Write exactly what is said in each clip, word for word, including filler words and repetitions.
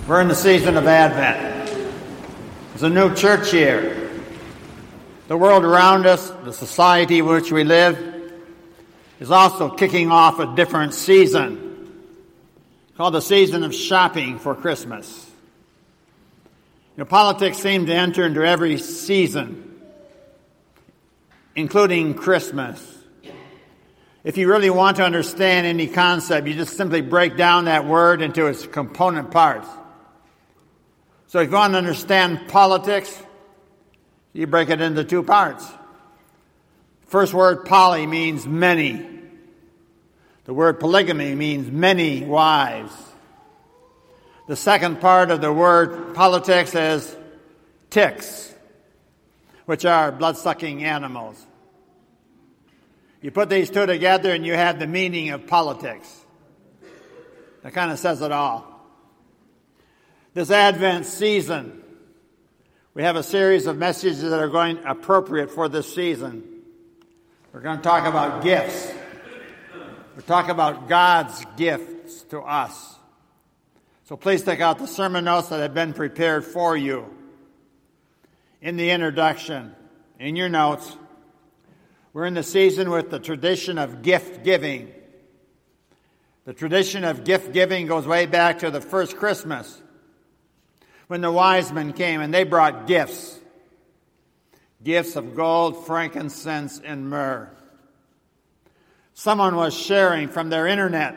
We're in the season of Advent. It's a new church year. The world around us, the society in which we live, is also kicking off a different season called the season of shopping for Christmas. You know, politics seem to enter into every season, including Christmas. If you really want to understand any concept, you just simply break down that word into its component parts. So if you want to understand politics, you break it into two parts. First word, poly, means many. The word polygamy means many wives. The second part of the word politics is ticks, which are blood-sucking animals. You put these two together and you have the meaning of politics. That kind of says it all. This Advent season, we have a series of messages that are going appropriate for this season. We're going to talk about gifts. We're talking about God's gifts to us. So please take out the sermon notes that have been prepared for you. In the introduction, in your notes, we're in the season with the tradition of gift giving. The tradition of gift giving goes way back to the first Christmas, when the wise men came and they brought gifts. Gifts of gold, frankincense, and myrrh. Someone was sharing from their internet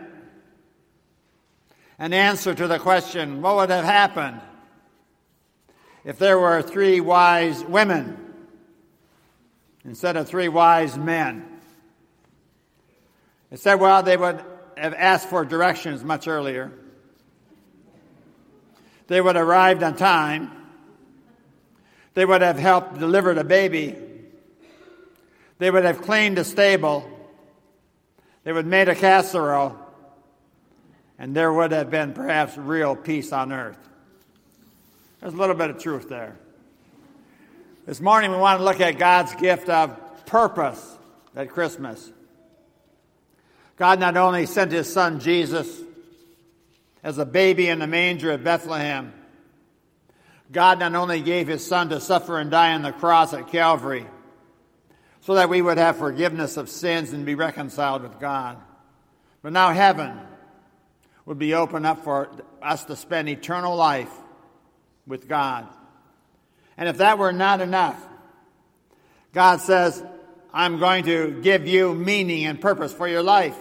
an answer to the question, what would have happened if there were three wise women instead of three wise men? It said, well, they would have asked for directions much earlier. They would have arrived on time. They would have helped deliver the baby. They would have cleaned the stable. They would have made a casserole. And there would have been perhaps real peace on earth. There's a little bit of truth there. This morning we want to look at God's gift of purpose at Christmas. God not only sent his son Jesus as a baby in the manger of Bethlehem, God not only gave his son to suffer and die on the cross at Calvary so that we would have forgiveness of sins and be reconciled with God, but now heaven would be open up for us to spend eternal life with God. And if that were not enough, God says, I'm going to give you meaning and purpose for your life.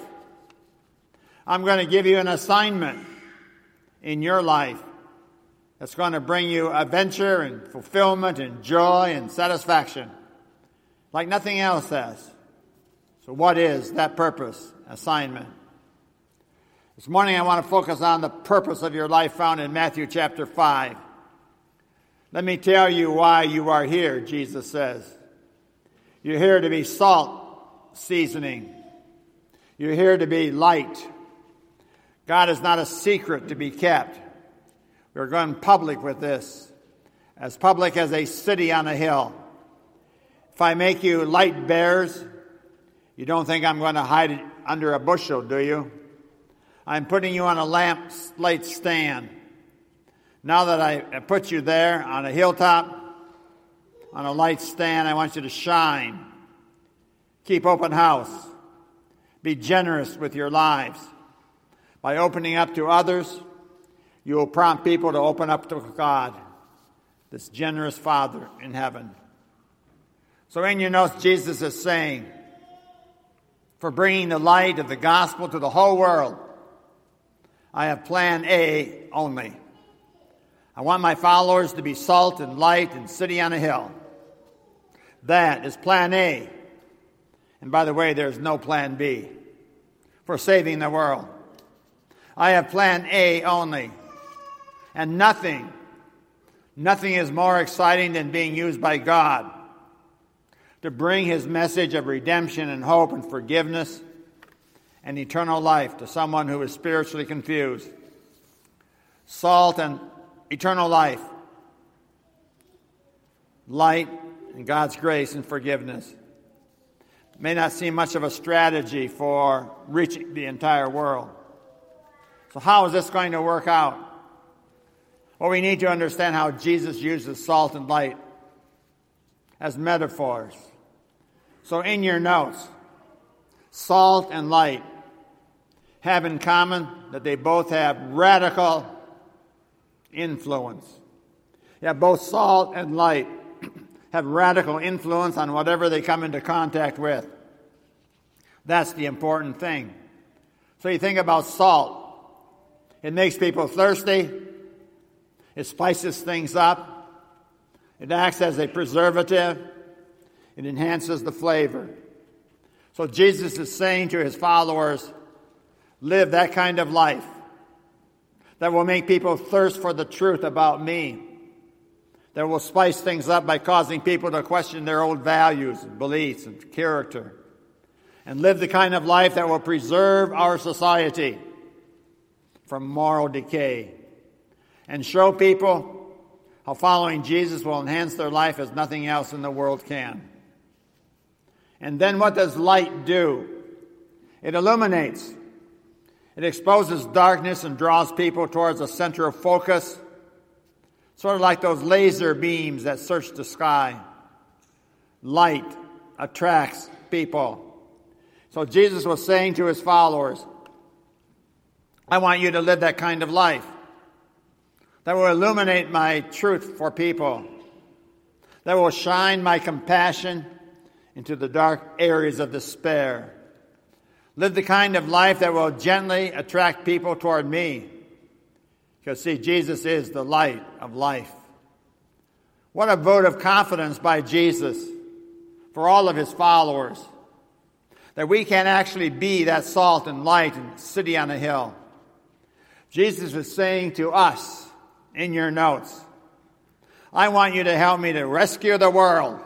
I'm going to give you an assignment in your life that's going to bring you adventure and fulfillment and joy and satisfaction like nothing else has. So what is that purpose, assignment? This morning I want to focus on the purpose of your life found in Matthew chapter five. Let me tell you why you are here, Jesus says. You're here to be salt seasoning. You're here to be light. God is not a secret to be kept. We're going public with this, as public as a city on a hill. If I make you light bearers, you don't think I'm going to hide it under a bushel, do you? I'm putting you on a lamp light stand. Now that I put you there on a hilltop, on a light stand, I want you to shine. Keep open house. Be generous with your lives. By opening up to others, you will prompt people to open up to God, this generous Father in heaven. So in your notes, Jesus is saying, for bringing the light of the gospel to the whole world, I have plan A only. I want my followers to be salt and light and city on a hill. That is plan A. And by the way, there's no plan B for saving the world. I have plan A only. And nothing, nothing is more exciting than being used by God to bring his message of redemption and hope and forgiveness and eternal life to someone who is spiritually confused. Salt and eternal life. Light and God's grace and forgiveness. It may not seem much of a strategy for reaching the entire world. So how is this going to work out? Well, we need to understand how Jesus uses salt and light as metaphors. So in your notes, salt and light have in common that they both have radical influence. Yeah, both salt and light have radical influence on whatever they come into contact with. That's the important thing. So you think about salt. It makes people thirsty. It spices things up. It acts as a preservative. It enhances the flavor. So Jesus is saying to his followers, live that kind of life that will make people thirst for the truth about me, that will spice things up by causing people to question their old values and beliefs and character, and live the kind of life that will preserve our society from moral decay, and show people how following Jesus will enhance their life as nothing else in the world can. And then what does light do? It illuminates. It exposes darkness and draws people towards a center of focus, sort of like those laser beams that search the sky. Light attracts people. So Jesus was saying to his followers, I want you to live that kind of life that will illuminate my truth for people, that will shine my compassion into the dark areas of despair. Live the kind of life that will gently attract people toward me. Because, see, Jesus is the light of life. What a vote of confidence by Jesus for all of his followers, that we can actually be that salt and light and city on a hill. Jesus is saying to us in your notes, I want you to help me to rescue the world,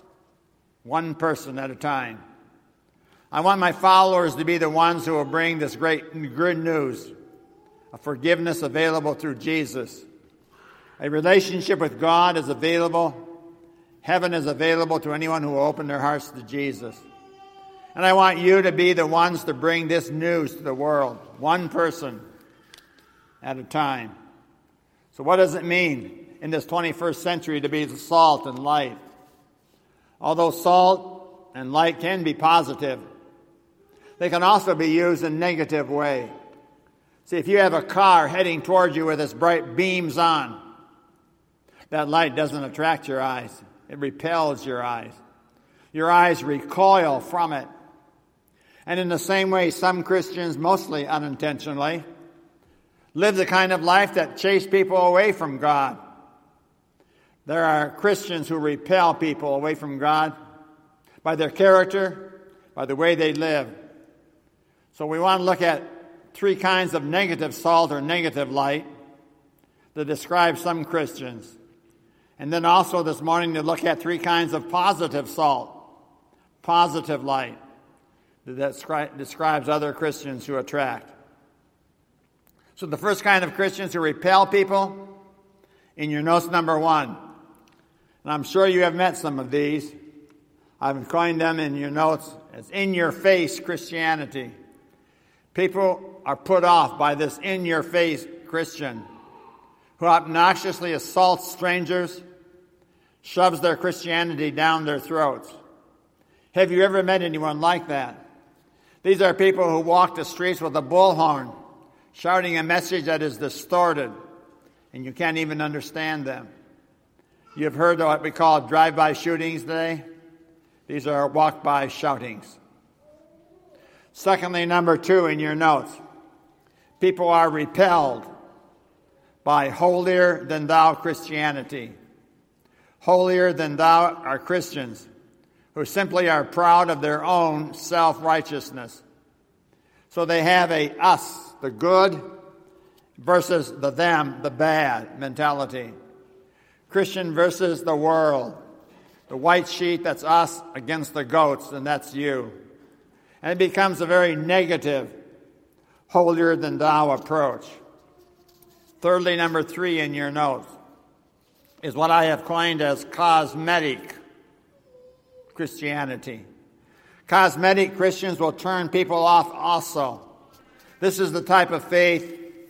one person at a time. I want my followers to be the ones who will bring this great good news of forgiveness available through Jesus. A relationship with God is available. Heaven is available to anyone who will open their hearts to Jesus. And I want you to be the ones to bring this news to the world, one person at a time. So what does it mean in this twenty-first century to be the salt and light? Although salt and light can be positive, they can also be used in a negative way. See, if you have a car heading towards you with its bright beams on, that light doesn't attract your eyes. It repels your eyes. Your eyes recoil from it. And in the same way, some Christians, mostly unintentionally, live the kind of life that chase people away from God. There are Christians who repel people away from God by their character, by the way they live. So we want to look at three kinds of negative salt or negative light that describe some Christians. And then also this morning to look at three kinds of positive salt, positive light, that descri- describes other Christians who attract. So the first kind of Christians who repel people, in your notes number one. And I'm sure you have met some of these. I've coined them in your notes as in-your-face Christianity. People are put off by this in-your-face Christian who obnoxiously assaults strangers, shoves their Christianity down their throats. Have you ever met anyone like that? These are people who walk the streets with a bullhorn, shouting a message that is distorted, and you can't even understand them. You've heard of what we call drive-by shootings today. These are walk-by shoutings. Secondly, number two in your notes, people are repelled by holier-than-thou Christianity. Holier-than-thou are Christians who simply are proud of their own self-righteousness. So they have a us, the good, versus the them, the bad mentality. Christian versus the world. The white sheet, that's us, against the goats, and that's you. And it becomes a very negative, holier-than-thou approach. Thirdly, number three in your notes is what I have coined as cosmetic Christianity. Cosmetic Christians will turn people off also. This is the type of faith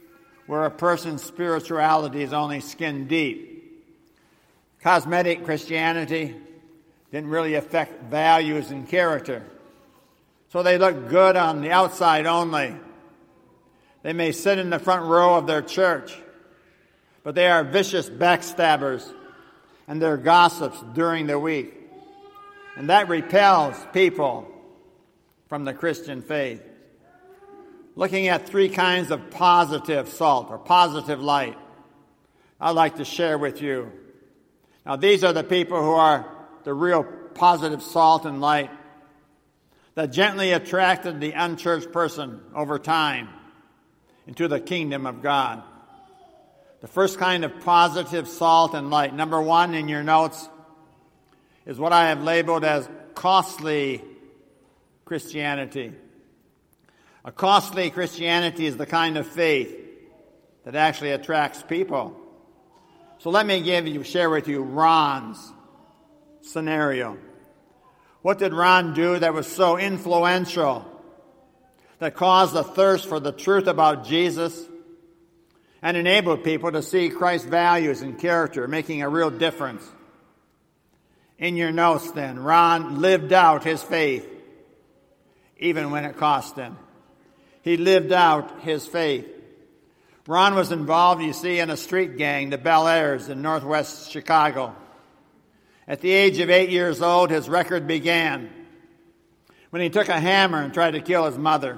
where a person's spirituality is only skin deep. Cosmetic Christianity didn't really affect values and character. So they look good on the outside only. They may sit in the front row of their church, but they are vicious backstabbers and they're gossips during the week. And that repels people from the Christian faith. Looking at three kinds of positive salt or positive light, I'd like to share with you. Now, these are the people who are the real positive salt and light that gently attracted the unchurched person over time into the kingdom of God. The first kind of positive salt and light, number one in your notes, is what I have labeled as costly Christianity. A costly Christianity is the kind of faith that actually attracts people. So let me give you, share with you Ron's scenario. What did Ron do that was so influential, that caused a thirst for the truth about Jesus and enabled people to see Christ's values and character making a real difference? In your notes then, Ron lived out his faith even when it cost him. He lived out his faith. Ron was involved, you see, in a street gang, the Bel Airs in northwest Chicago. At the age of eight years old, his record began when he took a hammer and tried to kill his mother.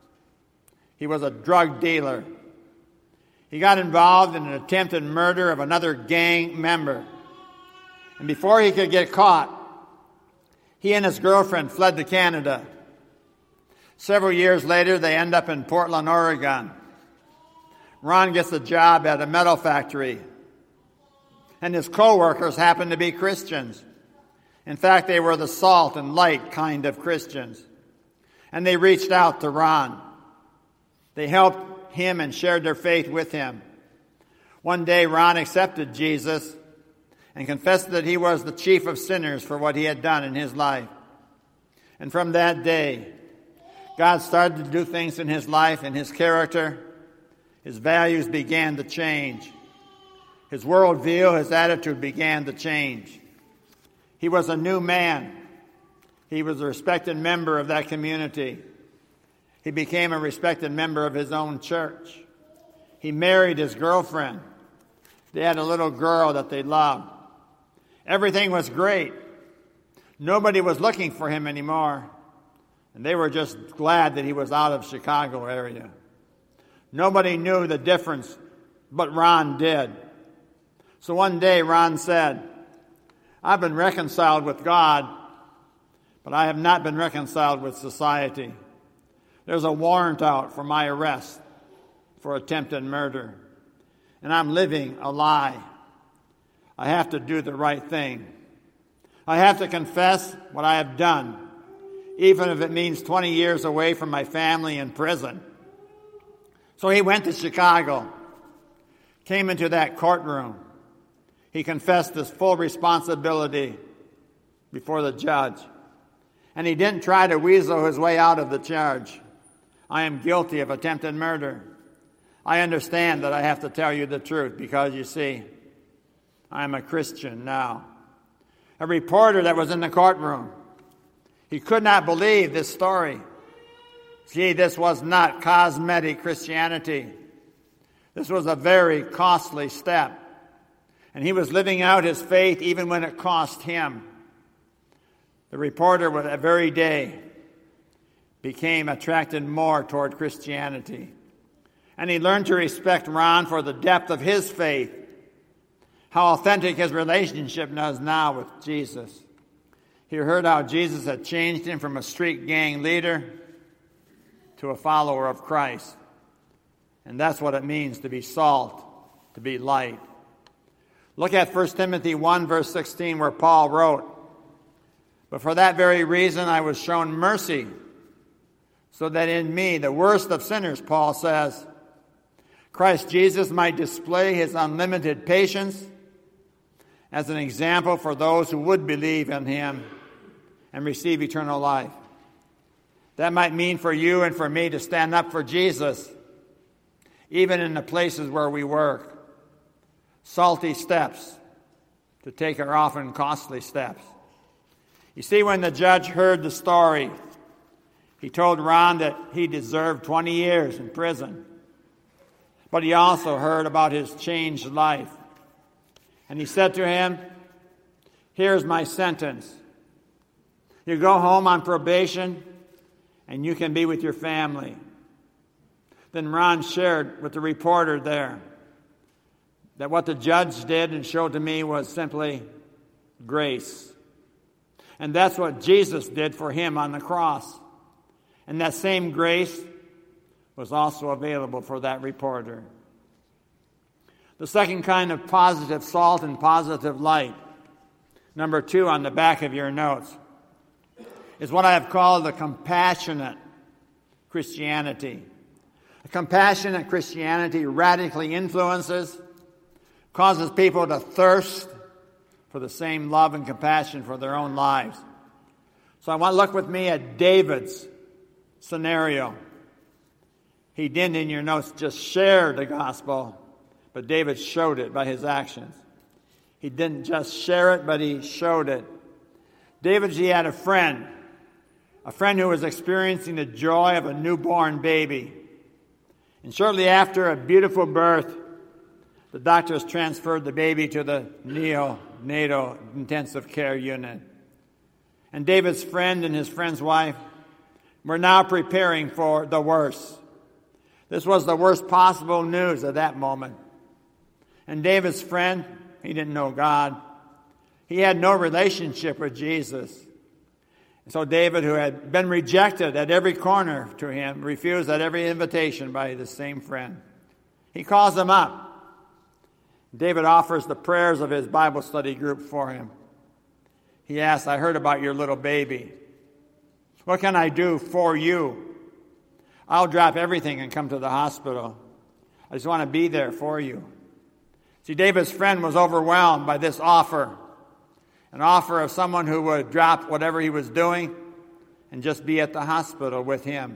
He was a drug dealer. He got involved in an attempted murder of another gang member. And before he could get caught, he and his girlfriend fled to Canada. Several years later, they end up in Portland, Oregon. Ron gets a job at a metal factory, and his co-workers happen to be Christians. In fact, they were the salt and light kind of Christians. And they reached out to Ron. They helped him and shared their faith with him. One day, Ron accepted Jesus and confessed that he was the chief of sinners for what he had done in his life. And from that day, God started to do things in his life and his character. His values began to change. His worldview, his attitude began to change. He was a new man. He was a respected member of that community. He became a respected member of his own church. He married his girlfriend. They had a little girl that they loved. Everything was great. Nobody was looking for him anymore. And they were just glad that he was out of Chicago area. Nobody knew the difference, but Ron did. So one day Ron said, I've been reconciled with God, but I have not been reconciled with society. There's a warrant out for my arrest for attempted murder, and I'm living a lie. I have to do the right thing. I have to confess what I have done, even if it means twenty years away from my family in prison. So he went to Chicago, came into that courtroom. He confessed his full responsibility before the judge. And he didn't try to weasel his way out of the charge. I am guilty of attempted murder. I understand that I have to tell you the truth because, you see, I am a Christian now. A reporter that was in the courtroom, he could not believe this story. See, this was not cosmetic Christianity. This was a very costly step. And he was living out his faith even when it cost him. The reporter, that very day, became attracted more toward Christianity. And he learned to respect Ron for the depth of his faith, how authentic his relationship was now with Jesus. He heard how Jesus had changed him from a street gang leader to a follower of Christ. And that's what it means to be salt, to be light. Look at First Timothy one, verse sixteen, where Paul wrote, But for that very reason I was shown mercy, so that in me, the worst of sinners, Paul says, Christ Jesus might display his unlimited patience as an example for those who would believe in him and receive eternal life. That might mean for you and for me to stand up for Jesus, even in the places where we work. Salty steps to take our often costly steps. You see, when the judge heard the story, he told Ron that he deserved twenty years in prison. But he also heard about his changed life. And he said to him, "Here's my sentence. You go home on probation, and you can be with your family." Then Ron shared with the reporter there that what the judge did and showed to me was simply grace. And that's what Jesus did for him on the cross. And that same grace was also available for that reporter. The second kind of positive salt and positive light, number two on the back of your notes, is what I have called the compassionate Christianity. A compassionate Christianity radically influences, causes people to thirst for the same love and compassion for their own lives. So I want to look with me at David's scenario. He didn't, in your notes, just share the gospel, but David showed it by his actions. He didn't just share it, but he showed it. David, he had a friend, a friend who was experiencing the joy of a newborn baby. And shortly after a beautiful birth, the doctors transferred the baby to the neonatal intensive care unit. And David's friend and his friend's wife were now preparing for the worst. This was the worst possible news at that moment. And David's friend, he didn't know God. He had no relationship with Jesus. And so David, who had been rejected at every corner to him, refused at every invitation by the same friend. He calls him up. David offers the prayers of his Bible study group for him. He asks, "I heard about your little baby. What can I do for you? I'll drop everything and come to the hospital. I just want to be there for you." See, David's friend was overwhelmed by this offer, an offer of someone who would drop whatever he was doing and just be at the hospital with him.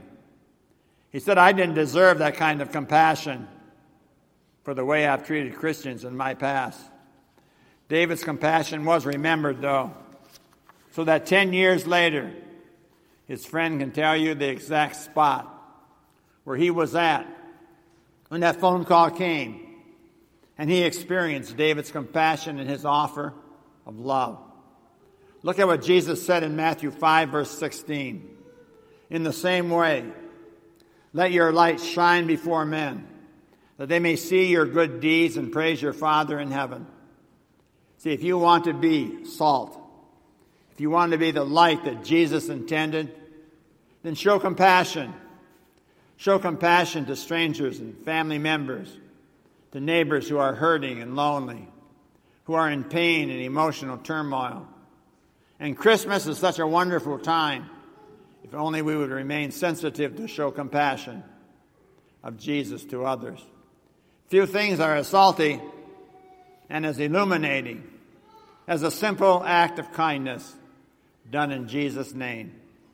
He said, "I didn't deserve that kind of compassion for the way I've treated Christians in my past." David's compassion was remembered, though, so that ten years later, his friend can tell you the exact spot where he was at when that phone call came, and he experienced David's compassion and his offer of love. Look at what Jesus said in Matthew five, verse sixteen. "In the same way, let your light shine before men, that they may see your good deeds and praise your Father in heaven." See, if you want to be salt, if you want to be the light that Jesus intended, then show compassion. Show compassion to strangers and family members, to neighbors who are hurting and lonely, who are in pain and emotional turmoil. And Christmas is such a wonderful time, if only we would remain sensitive to show compassion of Jesus to others. Few things are as salty and as illuminating as a simple act of kindness done in Jesus' name.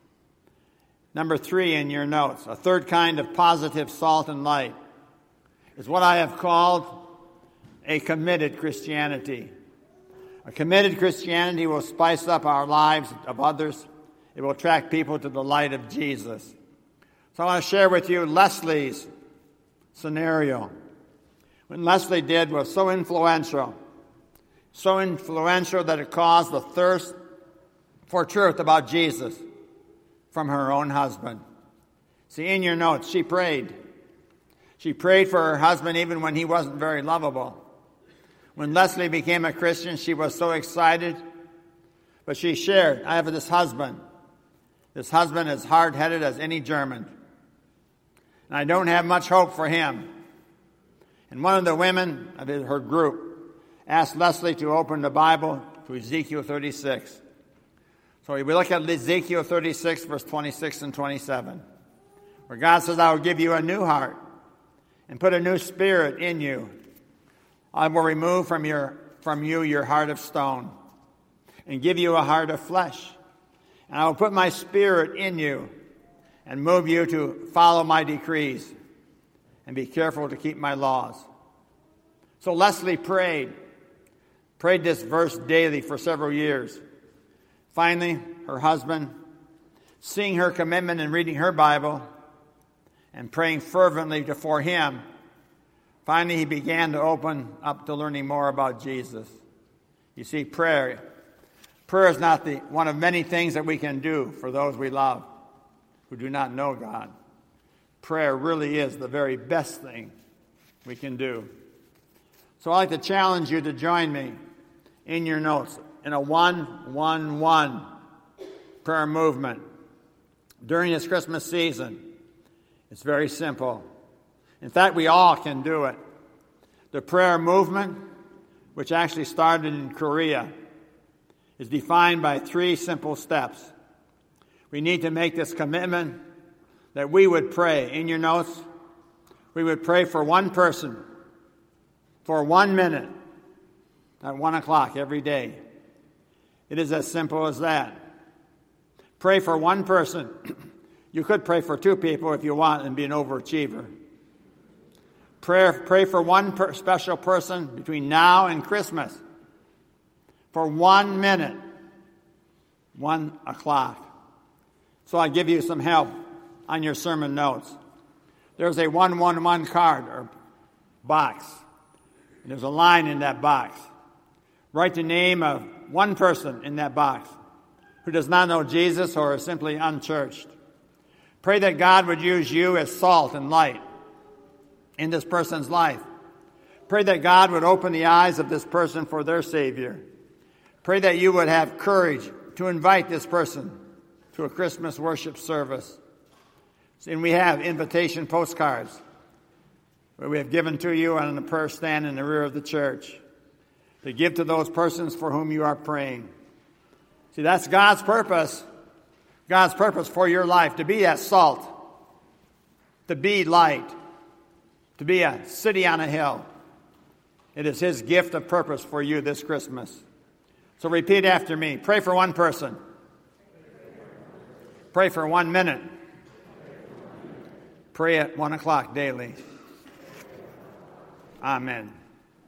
Number three in your notes, a third kind of positive salt and light, is what I have called a committed Christianity. A committed Christianity will spice up our lives of others. It will attract people to the light of Jesus. So I want to share with you Leslie's scenario. What Leslie did was so influential, so influential that it caused the thirst for truth about Jesus from her own husband. See, in your notes, she prayed. She prayed for her husband even when he wasn't very lovable. When Leslie became a Christian, she was so excited, but she shared, "I have this husband. This husband is hard-headed as any German, and I don't have much hope for him." And one of the women of her group asked Leslie to open the Bible to Ezekiel thirty-six. So we look at Ezekiel thirty-six, verse twenty-six and twenty-seven, where God says, "I will give you a new heart and put a new spirit in you. I will remove from your from you your heart of stone and give you a heart of flesh. And I will put my spirit in you and move you to follow my decrees and be careful to keep my laws. So Leslie prayed, prayed this verse daily for several years. Finally, her husband, seeing her commitment in reading her Bible and praying fervently for him, finally he began to open up to learning more about Jesus. You see, prayer, prayer is not the one of many things that we can do for those we love who do not know God. Prayer really is the very best thing we can do. So I'd like to challenge you to join me in your notes in a one one one prayer movement during this Christmas season. It's very simple. In fact, we all can do it. The prayer movement, which actually started in Korea, is defined by three simple steps. We need to make this commitment that we would pray. In your notes, we would pray for one person for one minute at one o'clock every day. It is as simple as that. Pray for one person. You could pray for two people if you want and be an overachiever. Pray, pray for one per, special person between now and Christmas for one minute, one o'clock. So I give you some help on your sermon notes. There's a one one one card or box. And there's a line in that box. Write the name of one person in that box who does not know Jesus or is simply unchurched. Pray that God would use you as salt and light in this person's life. Pray that God would open the eyes of this person for their Savior. Pray that you would have courage to invite this person to a Christmas worship service. And we have invitation postcards where we have given to you on the prayer stand in the rear of the church to give to those persons for whom you are praying. See, that's God's purpose. God's purpose for your life, to be as salt, to be light, to be a city on a hill. It is His gift of purpose for you this Christmas. So repeat after me. Pray for one person. Pray for one minute. Pray at one o'clock daily. Amen.